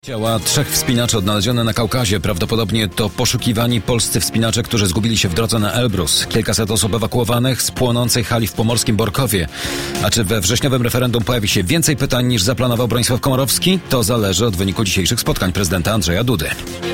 Ciała 3 wspinaczy odnalezione na Kaukazie. Prawdopodobnie to poszukiwani polscy wspinacze, którzy zgubili się w drodze na Elbrus. Kilkaset osób ewakuowanych z płonącej hali w pomorskim Borkowie. A czy we wrześniowym referendum pojawi się więcej pytań niż zaplanował Bronisław Komorowski? To zależy od wyniku dzisiejszych spotkań prezydenta Andrzeja Dudy.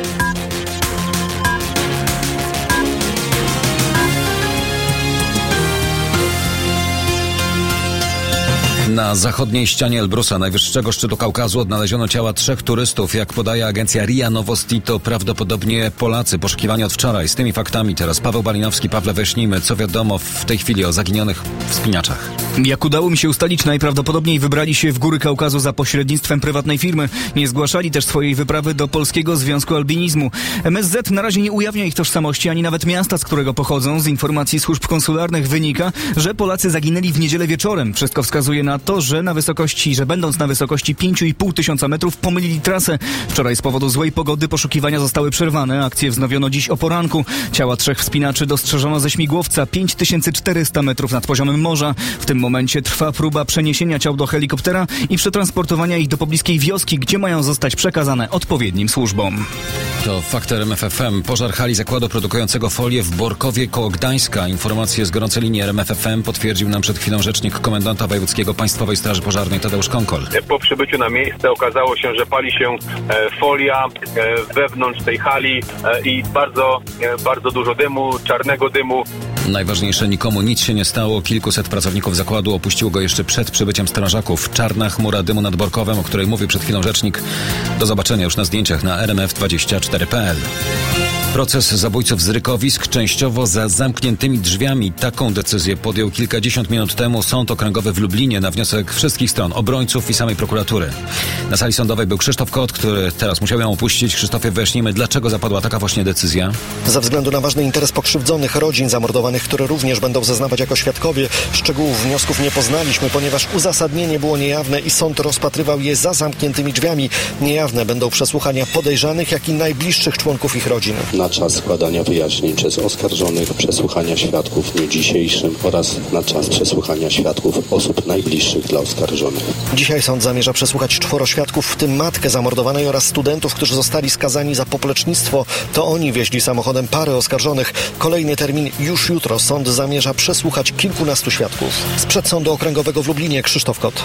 Na zachodniej ścianie Elbrusa, najwyższego szczytu Kaukazu, odnaleziono ciała 3 turystów. Jak podaje agencja RIA Novosti, to prawdopodobnie Polacy, poszukiwani od wczoraj. Z tymi faktami teraz Paweł Balinowski. Pawle, wyjaśnijmy, co wiadomo w tej chwili o zaginionych wspinaczach. Jak udało mi się ustalić, najprawdopodobniej wybrali się w góry Kaukazu za pośrednictwem prywatnej firmy. Nie zgłaszali też swojej wyprawy do Polskiego Związku Albinizmu. MSZ na razie nie ujawnia ich tożsamości, ani nawet miasta, z którego pochodzą. Z informacji służb konsularnych wynika, że Polacy zaginęli w niedzielę wieczorem. Wszystko wskazuje na to, że będąc na wysokości 5,5 tysiąca metrów pomylili trasę. Wczoraj z powodu złej pogody poszukiwania zostały przerwane. Akcję wznowiono dziś o poranku. Ciała 3 wspinaczy dostrzeżono ze śmigłowca 5400 metrów nad poziomem morza. W tym momencie trwa próba przeniesienia ciał do helikoptera i przetransportowania ich do pobliskiej wioski, gdzie mają zostać przekazane odpowiednim służbom. To fakt RMF FM. Pożar hali zakładu produkującego folię w Borkowie koło Gdańska. Informacje z gorącej linii RMF FM potwierdził nam przed chwilą rzecznik komendanta wojewódzkiego Państwowej Straży Pożarnej Tadeusz Konkol. Po przybyciu na miejsce okazało się, że pali się folia wewnątrz tej hali i bardzo dużo dymu, czarnego dymu. Najważniejsze, nikomu nic się nie stało. Kilkuset pracowników zakładu opuściło go jeszcze przed przybyciem strażaków. Czarna chmura dymu nad Borkowem, o której mówił przed chwilą rzecznik. Do zobaczenia już na zdjęciach na rmf24.pl. Proces zabójców z Rykowisk częściowo za zamkniętymi drzwiami. Taką decyzję podjął kilkadziesiąt minut temu Sąd Okręgowy w Lublinie na wniosek wszystkich stron, obrońców i samej prokuratury. Na sali sądowej był Krzysztof Kot, który teraz musiał ją opuścić. Krzysztofie, wyjaśnijmy, dlaczego zapadła taka właśnie decyzja. Ze względu na ważny interes pokrzywdzonych, rodzin zamordowanych, które również będą zeznawać jako świadkowie. Szczegółów wniosków nie poznaliśmy, ponieważ uzasadnienie było niejawne i sąd rozpatrywał je za zamkniętymi drzwiami. Niejawne będą przesłuchania podejrzanych, jak i najbliższych członków ich rodzin. Na czas składania wyjaśnień przez oskarżonych, przesłuchania świadków w dniu dzisiejszym oraz na czas przesłuchania świadków osób najbliższych dla oskarżonych. Dzisiaj sąd zamierza przesłuchać 4 świadków, w tym matkę zamordowanej oraz studentów, którzy zostali skazani za poplecznictwo. To oni wieźli samochodem parę oskarżonych. Kolejny termin już jutro. Sąd zamierza przesłuchać kilkunastu świadków. Sprzed Sądu Okręgowego w Lublinie Krzysztof Kot.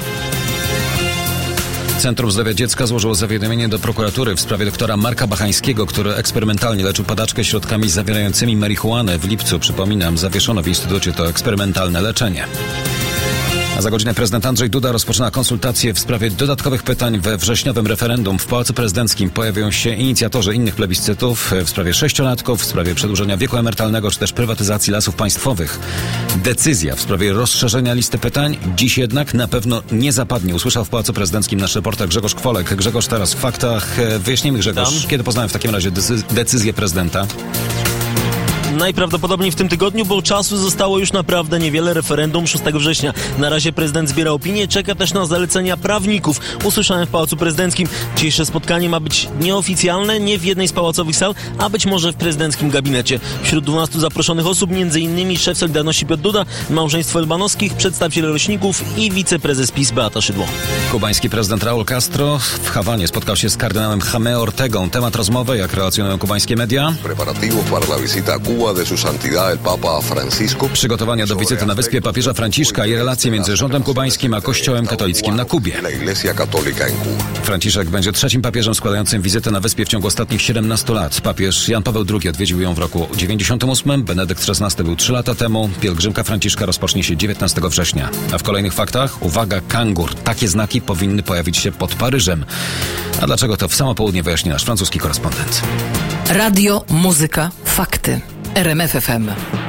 Centrum Zdrowia Dziecka złożyło zawiadomienie do prokuratury w sprawie doktora Marka Bachańskiego, który eksperymentalnie leczył padaczkę środkami zawierającymi marihuanę. W lipcu, przypominam, zawieszono w instytucie to eksperymentalne leczenie. A za godzinę prezydent Andrzej Duda rozpoczyna konsultacje w sprawie dodatkowych pytań we wrześniowym referendum. W Pałacu Prezydenckim pojawią się inicjatorzy innych plebiscytów w sprawie 6-latków, w sprawie przedłużenia wieku emerytalnego czy też prywatyzacji lasów państwowych. Decyzja w sprawie rozszerzenia listy pytań dziś jednak na pewno nie zapadnie. Usłyszał w Pałacu Prezydenckim nasz reporter Grzegorz Kwolek. Grzegorz, teraz w faktach. Wyjaśnijmy, Grzegorz, kiedy poznałem w takim razie decyzję prezydenta? Najprawdopodobniej w tym tygodniu, bo czasu zostało już naprawdę niewiele. Referendum 6 września. Na razie prezydent zbiera opinię, czeka też na zalecenia prawników. Usłyszałem w Pałacu Prezydenckim. Dzisiejsze spotkanie ma być nieoficjalne, nie w jednej z pałacowych sal, a być może w prezydenckim gabinecie. Wśród 12 zaproszonych osób m.in. szef Solidarności Piotr Duda, małżeństwo Elbanowskich, przedstawiciele roczników i wiceprezes PiS Beata Szydło. Kubański prezydent Raúl Castro w Hawanie spotkał się z kardynałem Jaime Ortegą. Temat rozmowy, jak relacjonują kubańskie media? Przygotowania do wizyty na wyspie papieża Franciszka i relacje między rządem kubańskim a Kościołem katolickim na Kubie. Franciszek będzie 3. papieżem składającym wizytę na wyspie w ciągu ostatnich 17 lat. Papież Jan Paweł II odwiedził ją w roku 98, Benedykt XVI był 3 lata temu. Pielgrzymka Franciszka rozpocznie się 19 września. A w kolejnych faktach, uwaga, kangur. Takie znaki powinny pojawić się pod Paryżem. A dlaczego, to w samo południe wyjaśni nasz francuski korespondent. Radio, muzyka, fakty. RMF FM.